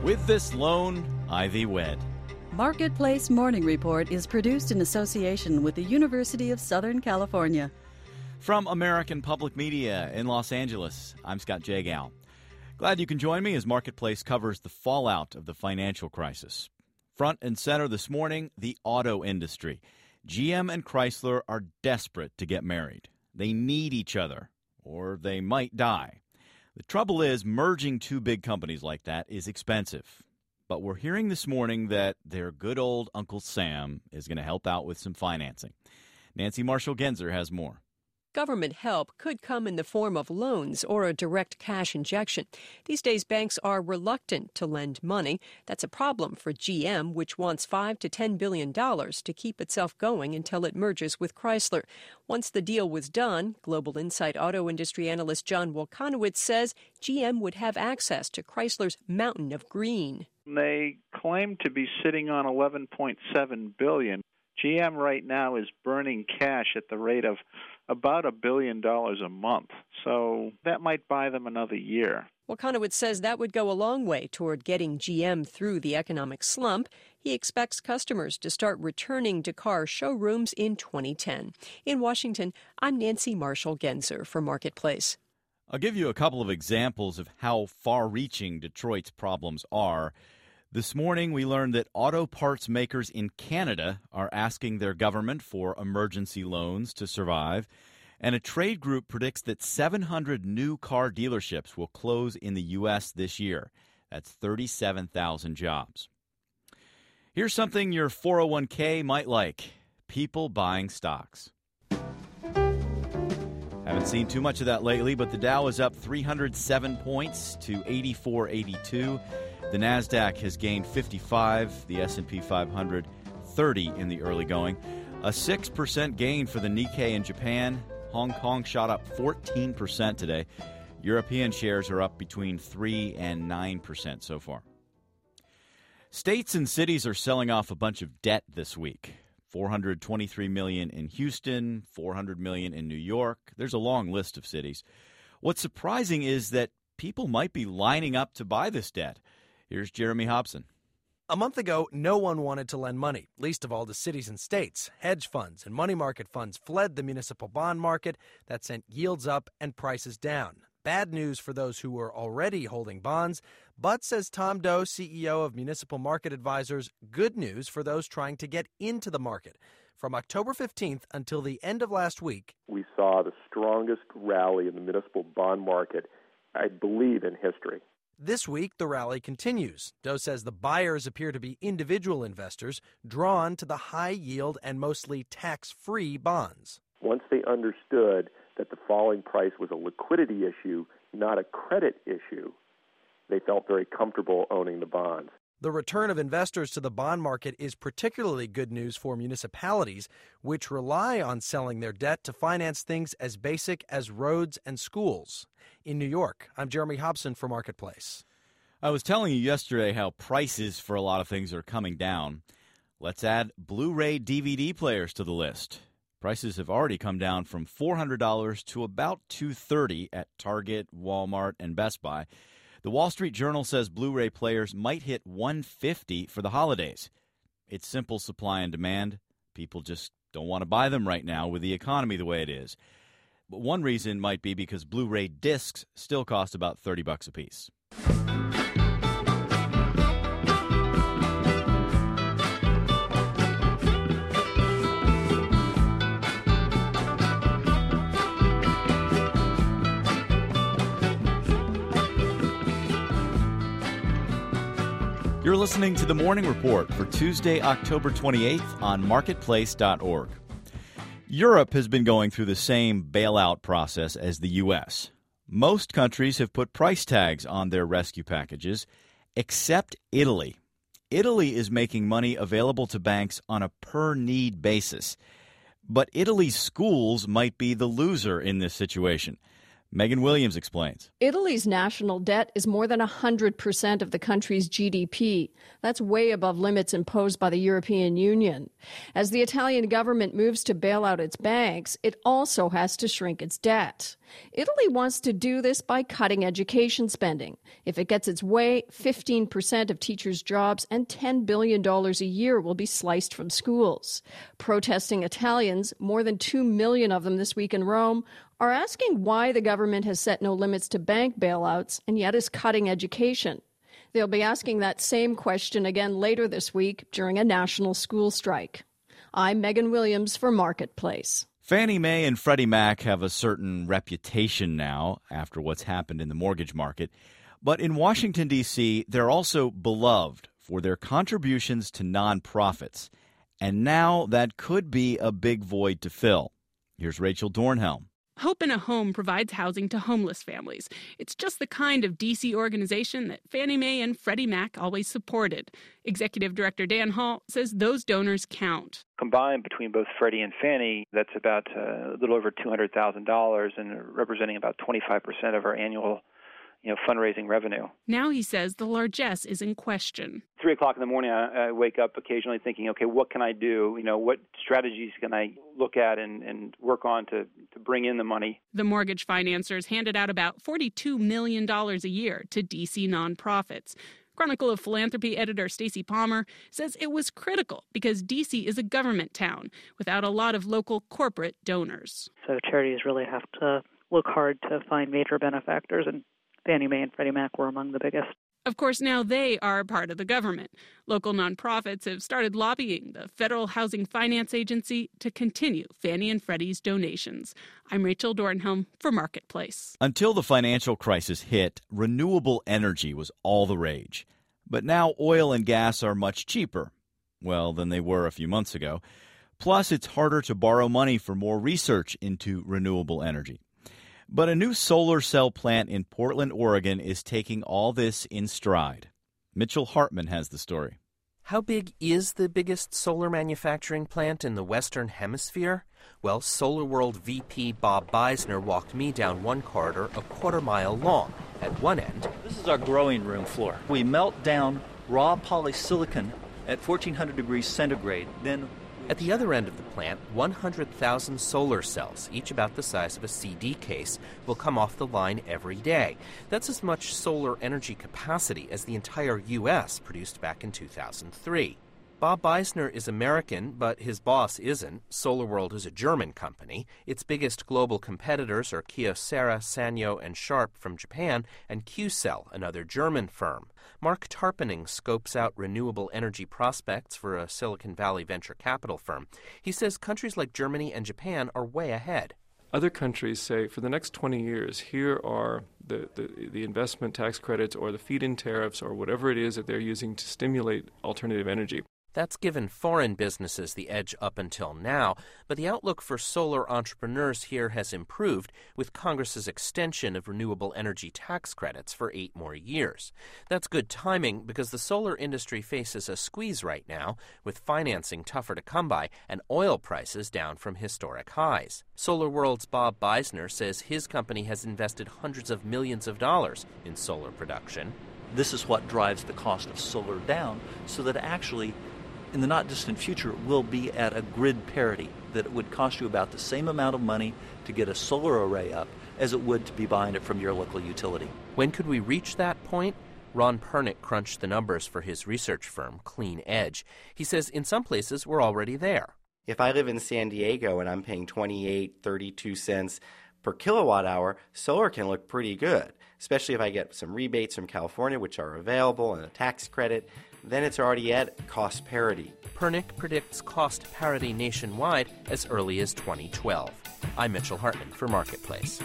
With this loan, Ivy wed. Marketplace Morning Report is produced in association with the University of Southern California. From American Public Media in Los Angeles, I'm Scott Jagow. Glad you can join me as Marketplace covers the fallout of the financial crisis. Front and center this morning, the auto industry. GM and Chrysler are desperate to get married. They need each other, or they might die. The trouble is, merging two big companies like that is expensive. But we're hearing this morning that their good old Uncle Sam is going to help out with some financing. Nancy Marshall-Genzer has more. Government help could come in the form of loans or a direct cash injection. These days, banks are reluctant to lend money. That's a problem for GM, which wants $5 to $10 billion to keep itself going until it merges with Chrysler. Once the deal was done, Global Insight auto industry analyst John Wolkanowitz says GM would have access to Chrysler's mountain of green. They claim to be sitting on $11.7 billion. GM right now is burning cash at the rate of about $1 billion a month, so that might buy them another year. Wolkanowitz says that would go a long way toward getting GM through the economic slump. He expects customers to start returning to car showrooms in 2010. In Washington, I'm Nancy Marshall-Genzer for Marketplace. I'll give you a couple of examples of how far-reaching Detroit's problems are. This morning, we learned that auto parts makers in Canada are asking their government for emergency loans to survive, and a trade group predicts that 700 new car dealerships will close in the U.S. this year. That's 37,000 jobs. Here's something your 401k might like: people buying stocks. Haven't seen too much of that lately, but the Dow is up 307 points to 8482. The NASDAQ has gained 55, the S&P 500 30 in the early going. A 6% gain for the Nikkei in Japan. Hong Kong shot up 14% today. European shares are up between 3 and 9% so far. States and cities are selling off a bunch of debt this week. $423 million in Houston, $400 million in New York. There's a long list of cities. What's surprising is that people might be lining up to buy this debt. Here's Jeremy Hobson. A month ago, no one wanted to lend money, least of all to cities and states. Hedge funds and money market funds fled the municipal bond market. That sent yields up and prices down. Bad news for those who were already holding bonds, but, says Tom Doe, CEO of Municipal Market Advisors, good news for those trying to get into the market. From October 15th until the end of last week, we saw the strongest rally in the municipal bond market, I believe, in history. This week, the rally continues. Doe says the buyers appear to be individual investors drawn to the high-yield and mostly tax-free bonds. Once they understood that the falling price was a liquidity issue, not a credit issue, they felt very comfortable owning the bonds. The return of investors to the bond market is particularly good news for municipalities, which rely on selling their debt to finance things as basic as roads and schools. In New York, I'm Jeremy Hobson for Marketplace. I was telling you yesterday how prices for a lot of things are coming down. Let's add Blu-ray DVD players to the list. Prices have already come down from $400 to about $230 at Target, Walmart, and Best Buy. The Wall Street Journal says Blu-ray players might hit $150 for the holidays. It's simple supply and demand. People just don't want to buy them right now with the economy the way it is. But one reason might be because Blu-ray discs still cost about $30 a piece. You're listening to The Morning Report for Tuesday, October 28th on Marketplace.org. Europe has been going through the same bailout process as the U.S. Most countries have put price tags on their rescue packages, except Italy. Italy is making money available to banks on a per-need basis. But Italy's schools might be the loser in this situation. Megan Williams explains. Italy's national debt is more than 100% of the country's GDP. That's way above limits imposed by the European Union. As the Italian government moves to bail out its banks, it also has to shrink its debt. Italy wants to do this by cutting education spending. If it gets its way, 15% of teachers' jobs and $10 billion a year will be sliced from schools. Protesting Italians, more than 2 million of them this week in Rome, are asking why the government has set no limits to bank bailouts and yet is cutting education. They'll be asking that same question again later this week during a national school strike. I'm Megan Williams for Marketplace. Fannie Mae and Freddie Mac have a certain reputation now after what's happened in the mortgage market. But in Washington, D.C., they're also beloved for their contributions to nonprofits. And now that could be a big void to fill. Here's Rachel Dornhelm. Hope in a Home provides housing to homeless families. It's just the kind of D.C. organization that Fannie Mae and Freddie Mac always supported. Executive Director Dan Hall says those donors count. Combined between both Freddie and Fannie, that's about a little over $200,000 and representing about 25% of our annual fundraising revenue. Now he says the largesse is in question. 3 o'clock in the morning, I wake up occasionally thinking, okay, what can I do? What strategies can I look at and work on to bring in the money? The mortgage financiers handed out about $42 million a year to D.C. nonprofits. Chronicle of Philanthropy editor Stacey Palmer says it was critical because D.C. is a government town without a lot of local corporate donors. So charities really have to look hard to find major benefactors, and Fannie Mae and Freddie Mac were among the biggest. Of course, now they are part of the government. Local nonprofits have started lobbying the Federal Housing Finance Agency to continue Fannie and Freddie's donations. I'm Rachel Dornhelm for Marketplace. Until the financial crisis hit, renewable energy was all the rage. But now oil and gas are much cheaper, than they were a few months ago. Plus, it's harder to borrow money for more research into renewable energy. But a new solar cell plant in Portland, Oregon is taking all this in stride. Mitchell Hartman has the story. How big is the biggest solar manufacturing plant in the Western Hemisphere? Well, SolarWorld VP Bob Beisner walked me down one corridor a quarter-mile long. At one end, this is our growing room floor. We melt down raw polysilicon at 1,400 degrees centigrade, then at the other end of the plant, 100,000 solar cells, each about the size of a CD case, will come off the line every day. That's as much solar energy capacity as the entire U.S. produced back in 2003. Bob Beisner is American, but his boss isn't. SolarWorld is a German company. Its biggest global competitors are Kyocera, Sanyo, and Sharp from Japan, and Qcell, another German firm. Mark Tarpening scopes out renewable energy prospects for a Silicon Valley venture capital firm. He says countries like Germany and Japan are way ahead. Other countries say for the next 20 years, here are the investment tax credits or the feed-in tariffs or whatever it is that they're using to stimulate alternative energy. That's given foreign businesses the edge up until now, but the outlook for solar entrepreneurs here has improved with Congress's extension of renewable energy tax credits for 8 more years. That's good timing because the solar industry faces a squeeze right now, with financing tougher to come by and oil prices down from historic highs. SolarWorld's Bob Beisner says his company has invested hundreds of millions of dollars in solar production. This is what drives the cost of solar down so that actually in the not-distant future, will be at a grid parity, that it would cost you about the same amount of money to get a solar array up as it would to be buying it from your local utility. When could we reach that point? Ron Pernick crunched the numbers for his research firm, Clean Edge. He says in some places we're already there. If I live in San Diego and I'm paying 32 cents per kilowatt hour, solar can look pretty good, especially if I get some rebates from California, which are available, and a tax credit. Then it's already at cost parity. Pernick predicts cost parity nationwide as early as 2012. I'm Mitchell Hartman for Marketplace.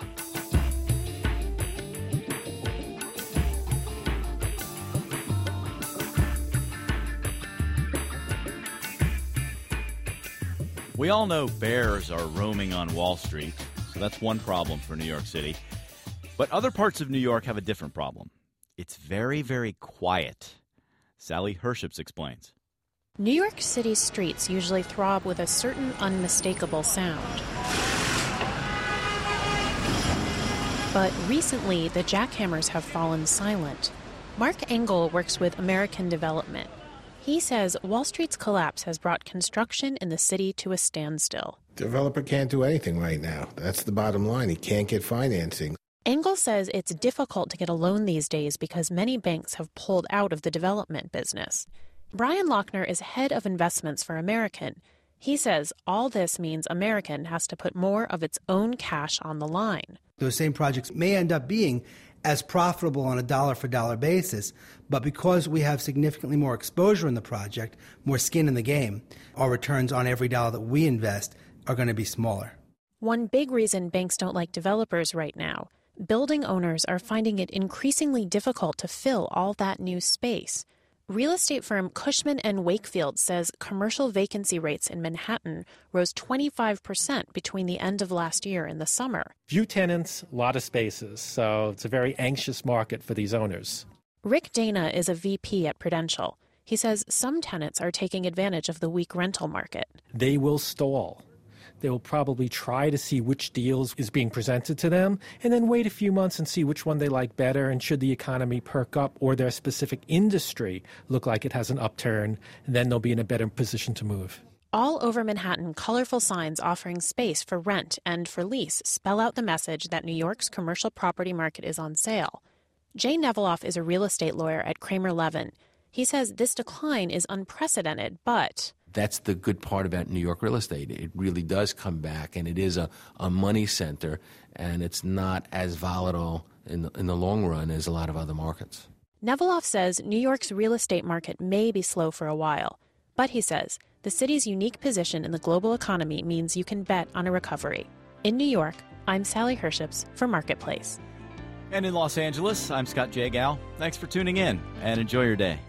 We all know bears are roaming on Wall Street, so that's one problem for New York City. But other parts of New York have a different problem. It's very, very quiet. Sally Herships explains. New York City streets usually throb with a certain unmistakable sound. But recently, the jackhammers have fallen silent. Mark Engel works with American Development. He says Wall Street's collapse has brought construction in the city to a standstill. Developer can't do anything right now. That's the bottom line. He can't get financing. Engel says it's difficult to get a loan these days because many banks have pulled out of the development business. Brian Lochner is head of investments for American. He says all this means American has to put more of its own cash on the line. Those same projects may end up being as profitable on a dollar-for-dollar basis, but because we have significantly more exposure in the project, more skin in the game, our returns on every dollar that we invest are going to be smaller. One big reason banks don't like developers right now, building owners are finding it increasingly difficult to fill all that new space. Real estate firm Cushman & Wakefield says commercial vacancy rates in Manhattan rose 25% between the end of last year and the summer. Few tenants, a lot of spaces, so it's a very anxious market for these owners. Rick Dana is a VP at Prudential. He says some tenants are taking advantage of the weak rental market. They will stall. They will probably try to see which deals is being presented to them and then wait a few months and see which one they like better, and should the economy perk up or their specific industry look like it has an upturn, then they'll be in a better position to move. All over Manhattan, colorful signs offering space for rent and for lease spell out the message that New York's commercial property market is on sale. Jay Neveloff is a real estate lawyer at Kramer Levin. He says this decline is unprecedented, but that's the good part about New York real estate. It really does come back, and it is a money center, and it's not as volatile in the long run as a lot of other markets. Neveloff says New York's real estate market may be slow for a while, but he says the city's unique position in the global economy means you can bet on a recovery. In New York, I'm Sally Herships for Marketplace. And in Los Angeles, I'm Scott Jagal. Thanks for tuning in, and enjoy your day.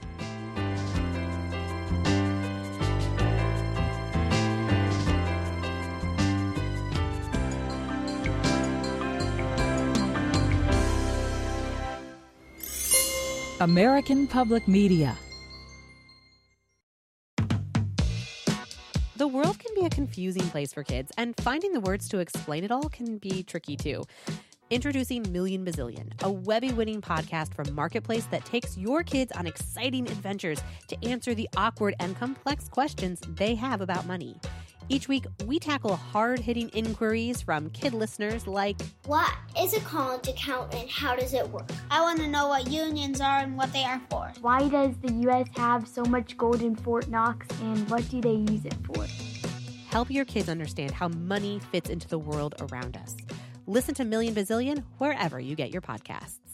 American Public Media. The world can be a confusing place for kids, and finding the words to explain it all can be tricky too. Introducing Million Bazillion, a Webby-winning podcast from Marketplace that takes your kids on exciting adventures to answer the awkward and complex questions they have about money. Each week, we tackle hard-hitting inquiries from kid listeners like, what is a college account and how does it work? I want to know what unions are and what they are for. Why does the U.S. have so much gold in Fort Knox, and what do they use it for? Help your kids understand how money fits into the world around us. Listen to Million Bazillion wherever you get your podcasts.